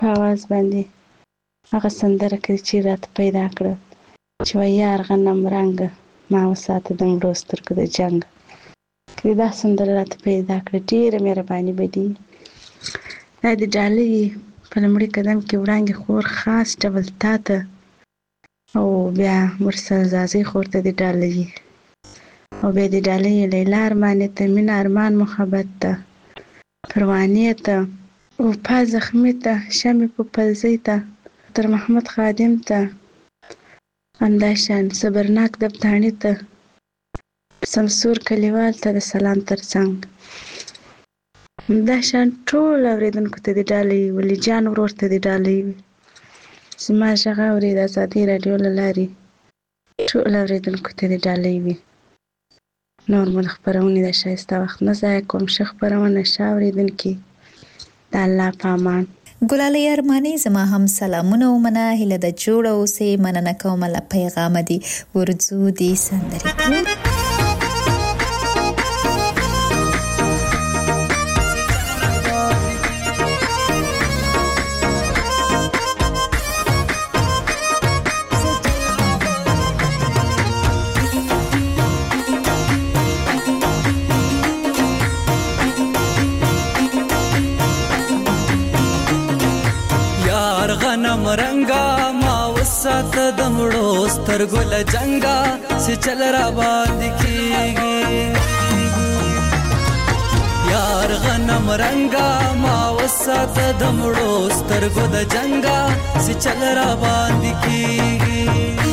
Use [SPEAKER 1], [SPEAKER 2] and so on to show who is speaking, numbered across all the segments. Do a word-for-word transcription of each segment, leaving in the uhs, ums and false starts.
[SPEAKER 1] په اواز باندې هغه سندره کوي چې راته پیدا کړه چې وایي یار غنم رنګه ما وساته د مړو سترګو د جنګ. که دا سندره راته پیدا کړه ډېره مهرباني به دي. دا د ډالۍ په لومړي قدم کې وړانګې خور خاص ډول تا ته او بیا ورسره زازۍ خور ته د ډالۍ او بیا د ډالۍ لیلا ارمانې ته مینه ارمان محبت ته پروانې ته وفا زخمي ته شمې په پلزۍ ته تر محمد خادم ته همداشان صبرناک دبتاڼي ته سمسور کلیوال ته د سلام ترڅنګ همداشان ټول اورېدونکو ته د ډالۍ ولی جان ورور ته د ډالۍ وي. زما غږ اورې د ازادۍ راډیو له لارې ټول اورېدونکو ته د ډالۍ وي. نور مو د خپرونې د ښایسته وخت نه ضایع کوم. ښه خپرونه ښه اورېدونکي د الله په امان.
[SPEAKER 2] ګلالۍ ارماني زما هم سلامونه ومنه. هیله د جوړه اوسې. مننه کومه له پیغامه دي. ورځو دې سندرې
[SPEAKER 3] رنگا ما وسات د مړو سترګو له جنگا چې چل را باندې کیږي. یار غنم رنگا ما وسات د مړو سترګو د جنگا چې چل را باندې کیږي.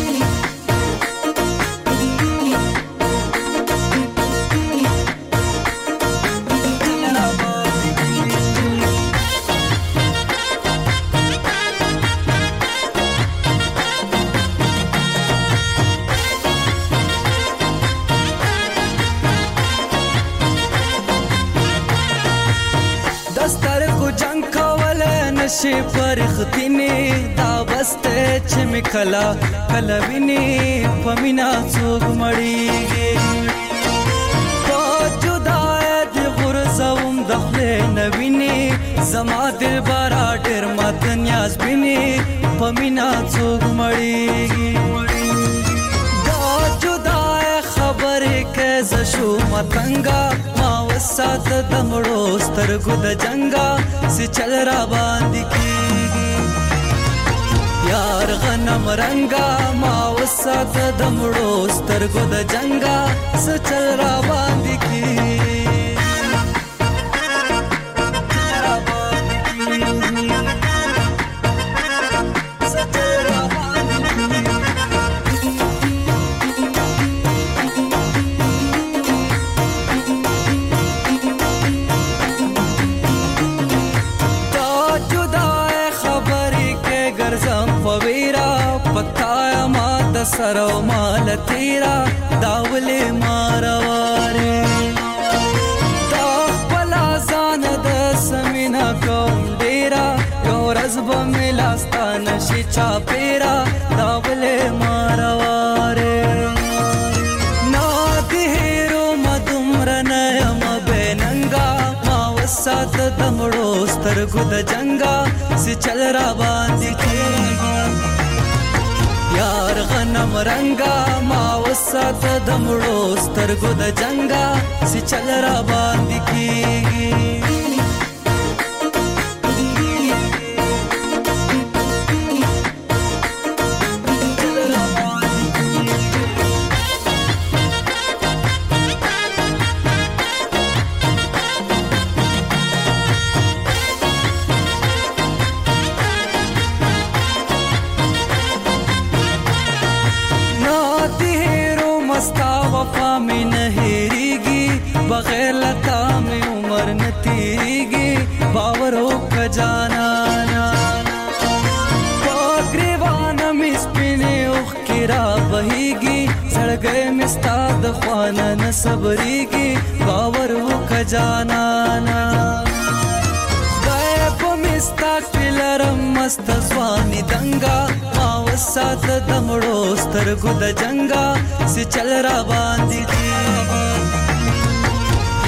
[SPEAKER 3] شي پرختینه دا بسته چې مکلا کلا ویني پمینا څوک مړیږي. په جدای د غرزوم د خپل نویني زما دل بارا ډېر مات نیاز بیني پمینا څوک مړیږي. دا جدای خبرې کې ز شو متنګا ما وسات د مړو سترګو د جنگا سی چل را باندې کیږي. یار غنم رنگا ما وسات د مړو سترګو د جنگا سی چل را باندې کیږي. سرو مال تیرا داولې مارواره دا خپل ځان د سمینا کوم ډیرا یو ورځ به ملاستانه شي چا پیرا داولې مارواره نا دې هیرو مدمر نه یم بننګا ما وسات د مړو سترګو د جنگا سی چل را باندې کیږي. یار غنم رنگا ما وسات د مړو سترګو د جنگا سی چل را باندې کیږي. بغیر لتا میں عمر نہ تیریگی باورو کا جانانا پاگریوانا مسپینے اخ کرا بہیگی سڑ گئے مستاد خوانا نہ صبریگی باورو کا جانانا غیب مستا کلرم مست زوانی دنگا ما وسات دمڑو سترگو د جنگا سی چل را باندی دی.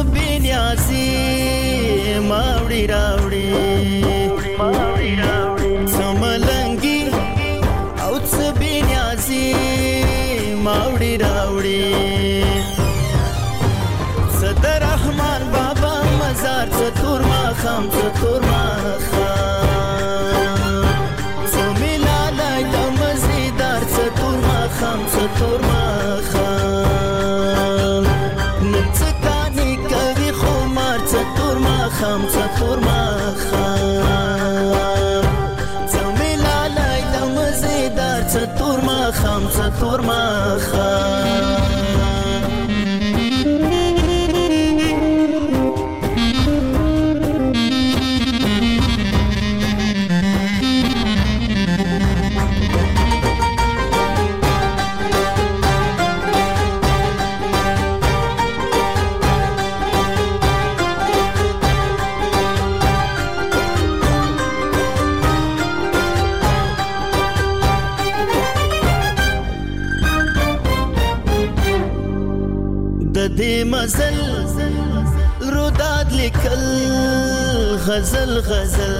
[SPEAKER 4] بې نیازي ماوړي راوړي څه ملنګي او څه بې نیازي ماوړي راوړي څه د رحمان بابا مزار څه تور ماښام څه تور ماښام څه ملالۍ د مزیدار څه تور ماښام څه تور ماښام نن څه کانې کوي خمار څه تور ماښام څه تور ماښام څه ملالۍ د مزیدار څه تور ماښام څه تور ماښام دې مزل روداد لیکل غزل غزل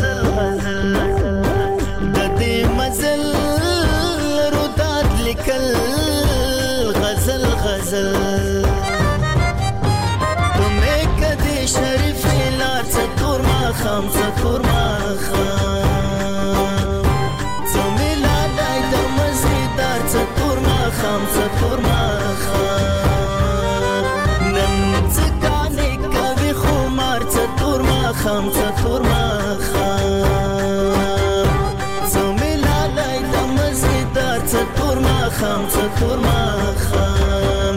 [SPEAKER 4] د دې مزل روداد لیکل غزل غزل تمه کدي شریف لار څه تور ماښام څه تور ماښام څه ملالۍ د مزیدار څه تور ماښام څه تور ماښام خام څه تور ماښام څه ملالۍ د مزیدار څه تور ماښام څه تور ماښام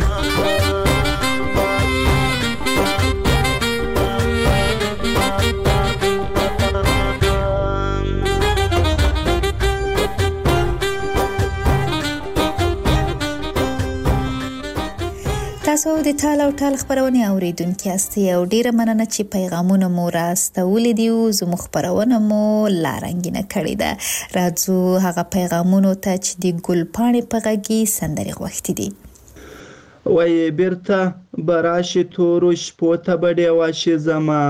[SPEAKER 2] تاسو د تال او ټال خبرونه اوریدونکو یاستئ او ډیره مننه چې پیغامونه مو راستولې دي او زموږ خبرونه مو لارنګینه کړې ده. راځو هغه پیغامونو ته چې د ګلپاڼې په غږی سندرې غوښتي دي.
[SPEAKER 5] وای بیرته براشي تورو شپو ته بډې واشي زما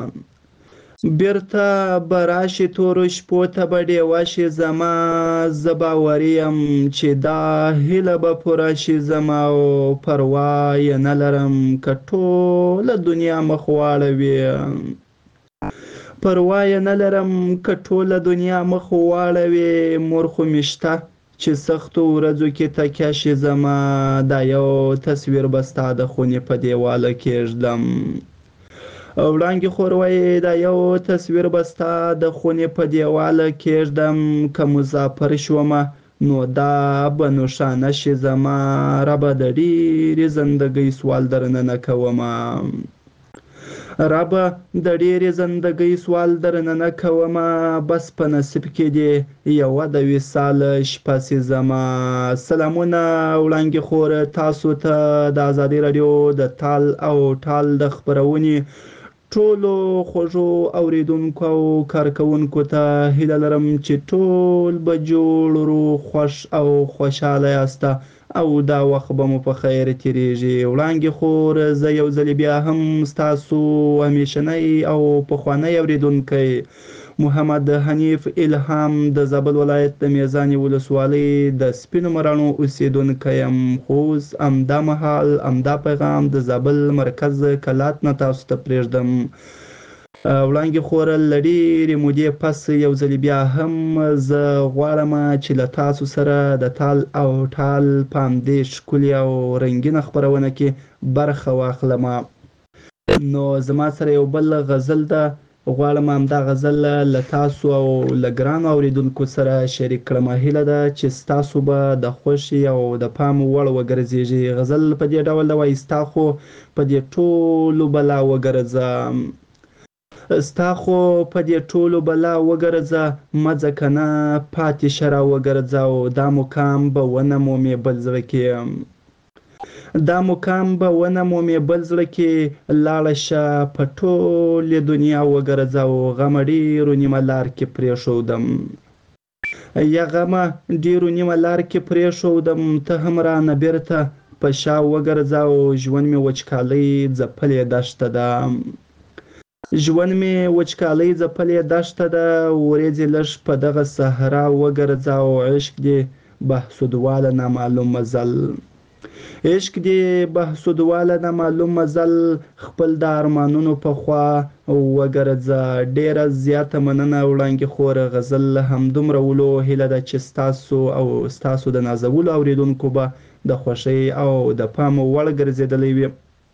[SPEAKER 5] بیرته براشي تورو شپو ته بډې واشي زما زباوریم چې دا هیله به پوره شي زما او پروا یې نه لرم که ټوله دنیا مخ واړوي پروا یې نه لرم که ټوله دنیا مخ واړوي مور خو مې شته چې سختو ورځو کې تکیه شي زما دا یو تصویر به ستا د خونې په دیواله کېږدم وړانګې خوروی دا یو تصویر به ستا د خونې په دیواله کېږدم که مسافر شومه نو دا به نښانه شي زما ربه د ډېرې زندګۍ سوال درنه نه کومه ربه د ډېرې زندګۍ سوال درنه نه کومه بس په نصیب کې دی یوه د وصال شپه سي زما. سلامونه وړانګې خور تاسو ته د ازادي راډیو د تال او ټال د خپرونې ټولو خوږو اوریدونکو او کارکوونکو ته هیله لرم چې ټول به جوړ روغ خوښ او خوشحاله یاسته او دا وخت به مو په خیر تیریږي. وړانګې خور زه یو ځلې بیا هم ستاسو همیشنی او پخوانی اوریدونکی محمد حنیف الهام د زابل ولایت د میزانې ولسوالۍ د سپینو مراڼو اوسیدونکی یم. خو اوس همدا مهال همدا پیغام د زابل مرکز کلات نه تاسو ته پرېږدم. وړانګې خور له ډېرې مودې پس یو ځلې بیا هم زه غواړم چې له تاسو سره د تال او ټال په همدې ښکلې او رنګینه خپرونه کې برخه واخلم. نو زما سره یو بل غزل ده غواړم همدا غزل له تاسو او له ګرانو اوریدونکو سره شریک کړم. هیله ده چې ستاسو به د خوښې او د پام وړ وګرځېږي. غزل په دې ډول ده وایي ستا خو په دې ټولو بلا وګرځه ستا خو په دې ټولو بلا وګرځه مه ځه که نه پاتې شه را وګرځه او دا مقام به ونه مومې بل زړه کې دا مقام به ونه مومې بل زړه کې لاړه شه په ټولې دنیا وګرځه او غمه ډېرو نیمه لار کې پرېښودم یا غمه ډېرو نیمه لار کې پرېښودم ته هم رانه بېرته په شا وګرځاو، ژوند مې وچکالۍ ځپلې دښته ده. ژوند مې وچکالۍ ځپلې دښته ده، ورېځې لږ په دغه صحرا وګرځاو. عشق دې بهسودواله نامعلوم مزل، عشق دې بهسودواله نامعلوم مزل، خپل د ارمانونو په خوا وګرځه. ډېره زیاته مننه وړانګې خوره غزل. همدومره ولو هیله ده چې ستاسو او ستاسو د نازولو اورېدونکو به د خوښۍ او د پام وړ ګرځېدلی وي.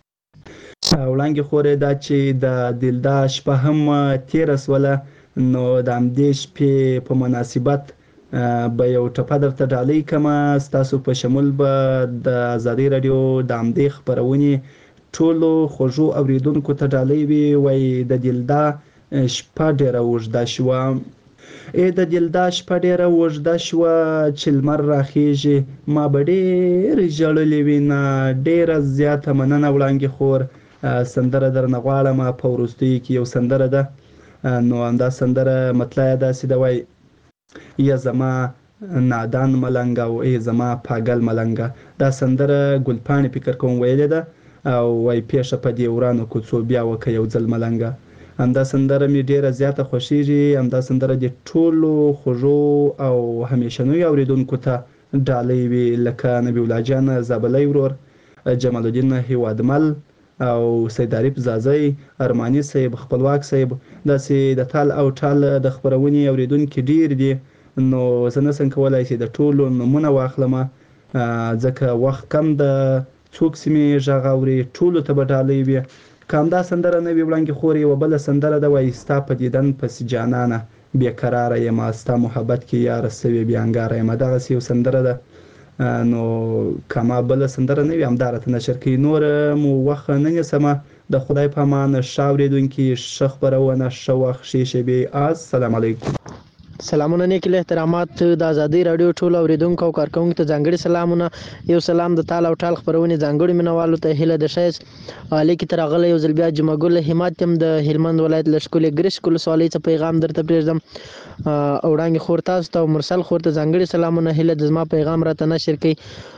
[SPEAKER 5] وړانګې خورې دا چې د دلدا شپه هم تېره سوله، نو د همدې شپې په مناسبت به یو ټپه درته ډالۍ کړمه. ستاسو په شمول به د ازادۍ راډیو د همدې خپرونې ټولو خوږو اورېدونکو ته ډالۍ وي. وایي د دلدا شپه ډېره اوږده شوه، ای د دلدا شپه ډېره اوږده شوه، چې لمر راخیږي ما به ډېرې ژړلې وینه. ډېره زیاته مننه وړانګې خور. سندره درنه غواړم. په وروستیو کې یو سندره ده، نو همدا سندره مطلع یې داسې ده، وایي یا زما نادان ملنګه او ای زما پاگل ملنګه. دا سندره ګلپاڼې فکر کوم ویلې ده، او وایي پیښه په دې ورانو کوڅو بیا وکه یو ځل ملنګه. همدا سندره مې ډېره زیاته خوښیږي. همدا سندره د ټولو خوږو او همیشنیو اورېدونکو ته ډالۍ وي، لکه نبی الله جان زابلی ورور، جمال الدین هیوادمل او سید عارف زازی، ارماني صاحب، خپلواک صاحب. داسې د تال او ټال د خپرونې اورېدونکي ډېر دي، نو زه نشم کولی چې د ټولو نومونه واخلم ځکه وخت کم ده. څوک چې مې غږ اوري ټولو ته به ډالۍ وي. که همدا سندره نه وي وړانګې خور، یوه بله سندره ده، وایي ستا په دیدن پسې جانانه بېقراره یم، ستا محبت کې یاره سوې بې انګاره یم. دغسې یو سندره ده، نو که ما بله سندره نه وي همدا راته نشر کوي. نوره مو وخت نه نیسمه. د خدای په امان. ښه اورېدونکي، ښه خپرونه، ښه وخت، ښې شېبې. السلام علیکم.
[SPEAKER 6] سلامونه، نیک احترامات د ازادۍ راډیو ټولو اورېدونکو او کارکوونکو ته ځانګړي سلامونه. یو سلام د تال او ټال خپرونې ځانګړو مینوالو ته هیله د ښایست لیکې ته راغلی یو ځل بیا جمعه ګل همت یم د هلمند ولایت له ښکلې ګرشک ولسوالۍ څخه پیغام درته پرېږدم. وړانګې خور تاسو ته او مرسل خور ته ځانګړي سلامونه. هیله د زما پیغام راته نشر کوي.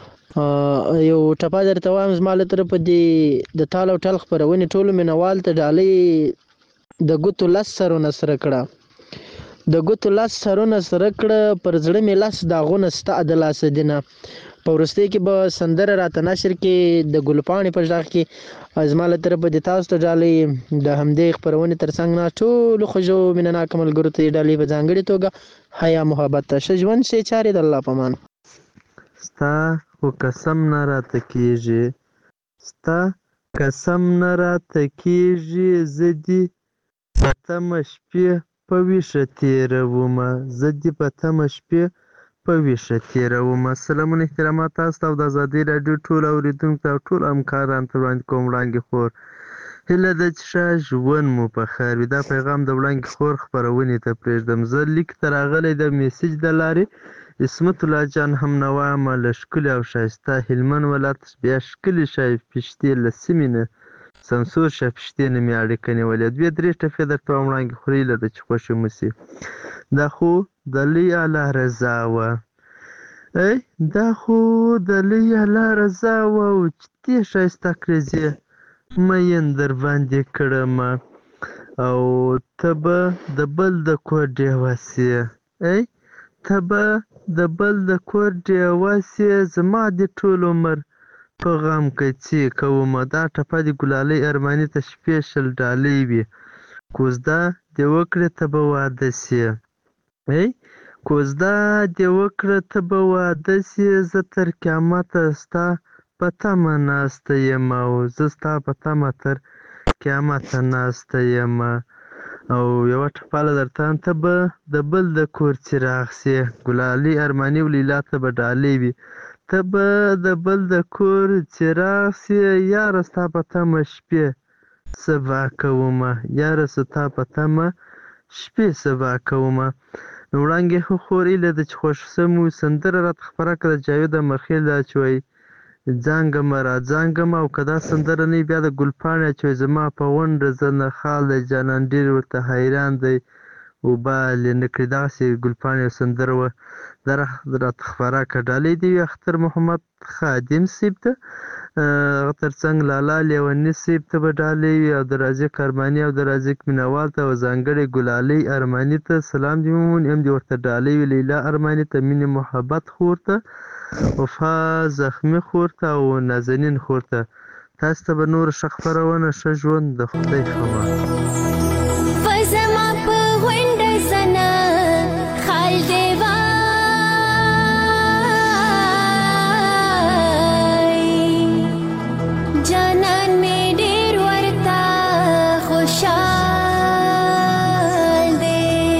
[SPEAKER 6] یو ټپه درته وایم زما له طرفه د تال او ټال خپرونې ټولو مینوال ته ډالۍ. د ګوتو لس سرونه سره کړه، د ګوتو لس سرونه سره کړه، پر زړه مې لس داغونه ستا د لاسه دینه. په وروستۍ کې به سندره راته نشر کې د ګلپاڼې په غږ کې زما له طرفه د تاسو ته ډالۍ. د همدې خپرونې تر څنګ نه ټولو خوږو مینهناکو ملګرو ته ډالۍ په ځانګړې توګه حیا محبت ته. ښه ژوند، ښې چارې، د الله په امان.
[SPEAKER 7] ستا خو قسم نه راته کېږي، ستا قسم نه راته کېږي، زه دې په تمه شپې په ویښه تېرومه، زه دې په تمه شپې په ویښه تېرومه. سلامونه احترامات تاسو ته او د ازادۍ راډیو ټولو اورېدونکو ته او ټولو همکارانو ته وړاندې کوم. وړانګې خور، هیله ده چې ښه ژوند مو په خیر وي. دا پیغام د وړانګې خور خپرونې ته پرېږدم. زه لیک ته راغلی د میسج د لارې عصمت الله جان هم نوا یم له ښکلي او ښایسته هلمند ولایت، بیا ښکلي شایپشتې له سیمې نه سمسور شایپشتې نه مې اړیکه نیولې. دوې درې ټپې درته وایم وړانګې خور، هیله ده چې خوښې مو شي. دا خو د لوی الله رضا وه، ای دا خو د لوی الله رضا وه، او چې دې ښایسته کړزې مین در باندې کړمه، او ته به د بل د کور ډېوه سې، ای ته به د بل د کور ډېوه سې، زما دې ټول عمر په غم کڅې کومه. دا ټپه د ګلالۍ ارماني ته سپیشل ډالۍ وي. کوزده دې وکړې ته به واده سې، ای کوزده دې وکړه ته به واده سې، زه تر قیامته ستا په تمه ناسته یم، او زه ستا په تمه تر قیامته ناسته یم. او یوه ټپاله درته وایم، ته به د بل د کور څراغ سې. ګلالۍ ارماني ولیلا ته به ډالۍ وي. ته به د بل د کور څراغ سې، یاره ستا په تمه شپې سبا کومه، یاره ستا په تمه شپې سبا کومه. نو وړانګې خور، هیله ده چې خوښ سمو. سندره راته خپره کړه د جاوید امرخیل دا چې وایي ځانګمه را ځانګمه، او که دا سندره نه وي بیا د ګلپاڼې چې وایي زما په غونډه زنه خال دی جانان ډېر ورته حیران دی، اوبه لې نه کړي. دغسې ګلپاڼې یو سندره وه دا راته خپره کړه. ډالۍ دې وي اختر محمد خادم صاحب ته، هغه تر څنګ لالا لیوني صاحب ته به ډالۍ وي، او د رازق ارماني او د رازق مینوال ته، او ځانګړې ګلالۍ ارماني ته سلام دې ومومي. هم دې ورته ډالۍ وي لیلا ارماني ته، مینې محبت خور ته، وفا زخمي خور ته، او نازنین خور ته. تاسو ته به نوره ښه خپرونه، ښه ژوند، د خدای خبر.
[SPEAKER 8] زما په غونډه زنه خال دی وای، جانان مې ډېر ورته خوشحال دی.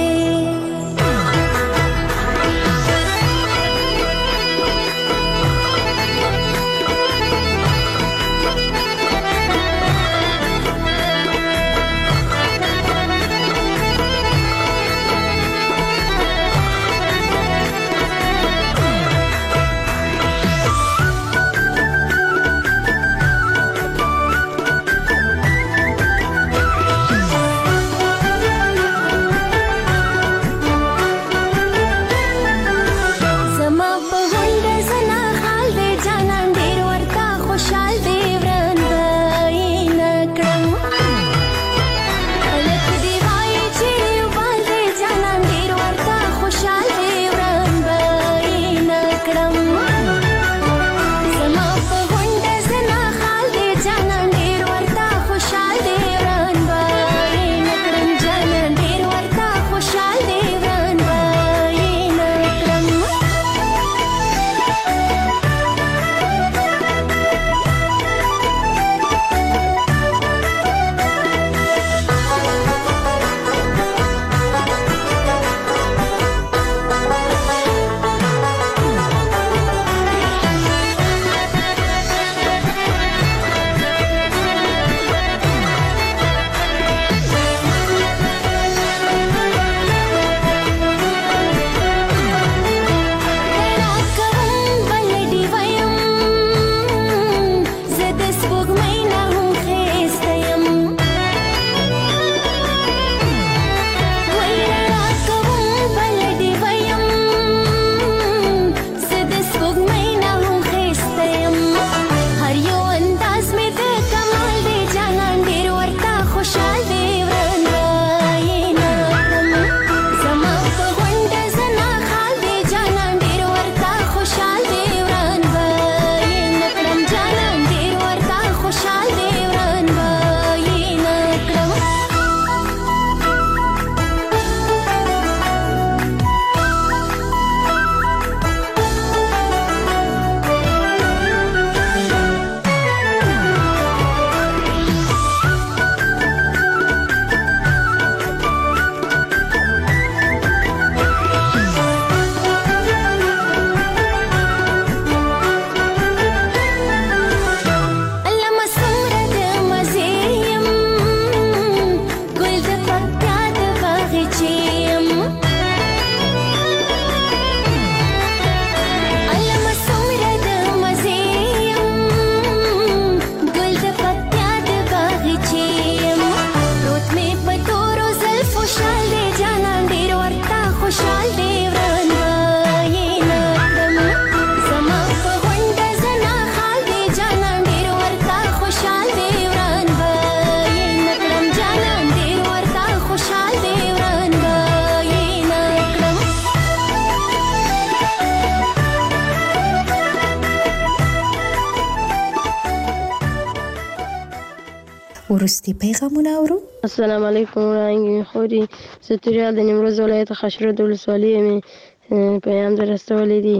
[SPEAKER 2] وروستي پیغامونه اورو.
[SPEAKER 9] السلام علیکم وړاندې خوري زه توریا د نیمروز ولایت خاشرود ولسوالۍ مې پیغام در رسولی دی.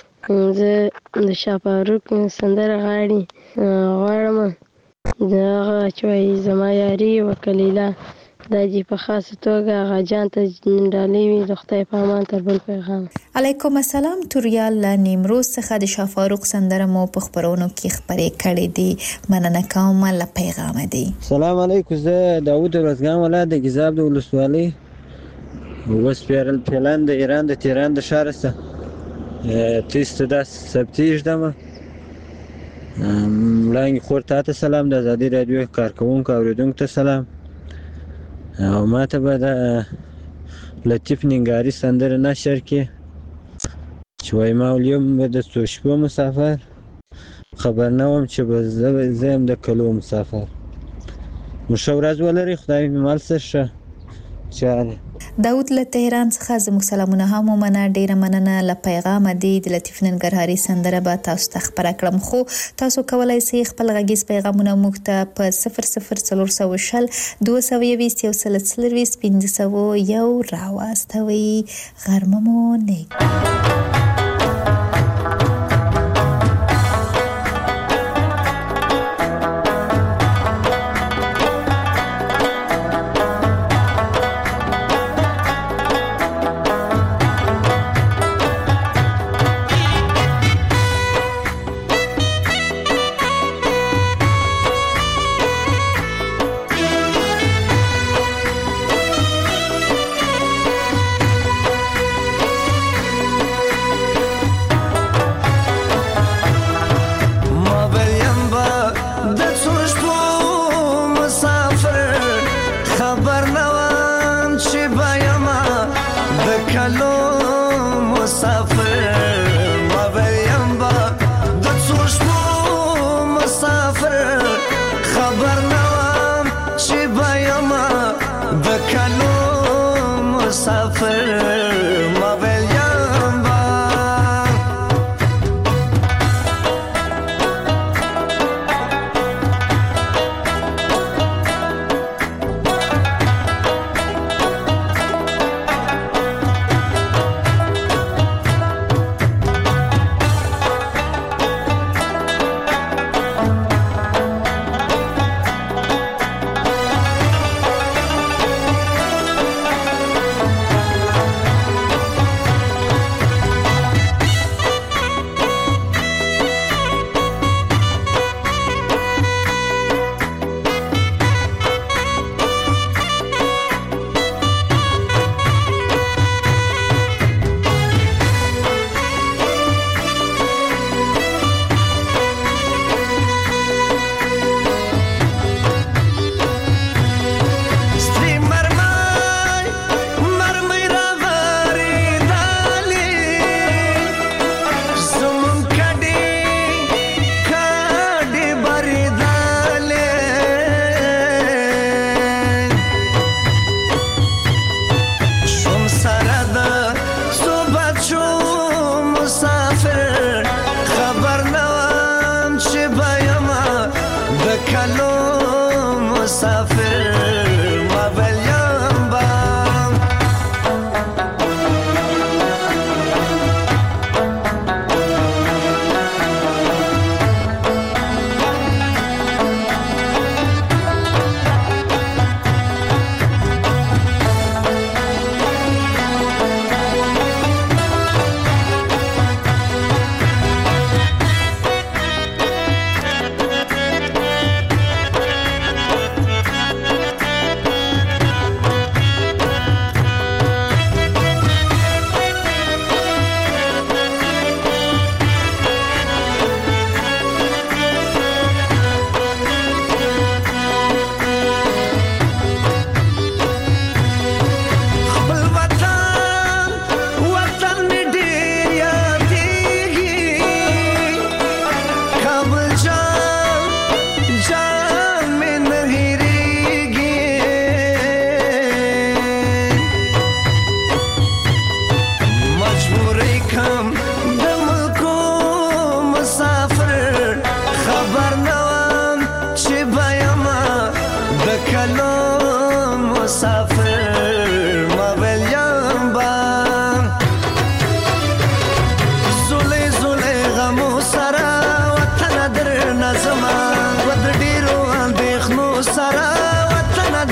[SPEAKER 9] زه د شاه فاروق سندره غاړي غواړم د هغه چې وایي زما یاري وکلیله دا دې په خاصه توګه هغه جان ته ډالۍ وي د خدای په امان تر بل پیغام.
[SPEAKER 2] علیکم السلام. توریال له نیمروز څخه د شاه فاروق سندره مو په خبرونو کې خبرې کړې دي. مننه کوم له پیغام دی.
[SPEAKER 10] سلام علیکم. زه داوود ورزګان ولایت د ګیزاب د ولسوالۍ وس پیرل پلان د ایران د تهران د ښار څخه تیست دا سبتیج دمه ملانګ خور ته سلام د آزادي رادیو کارکونکو اوریدونکو ته سلام او ماته به د لطیف ننګاري سندره نشر کړي چې وایي ما ولیم به د څو شپو مسافر خبر نه وم چې به زه یم د کلو مسافر. مو ښه ورځ ولرئ، خدای مې مل شه ښه چارې.
[SPEAKER 2] داود له تهران څخه زموږ سلامونه هم ومنه. ډیره مننه له پیغامه دی. د لطیف ننګرهاري سندره به تاسو ته خپره کړم، خو تاسو کولی شئ خپل غږیز پیغامونه موږ ته په صفر صفر څلور سوه شل دوه سوه یویشت یو سل څلرویشت پنځه سوه یو راواستوئ. غرمه مو نیک.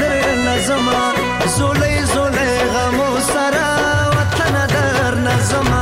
[SPEAKER 4] زما زولې زولې غمو سره وطن در نظم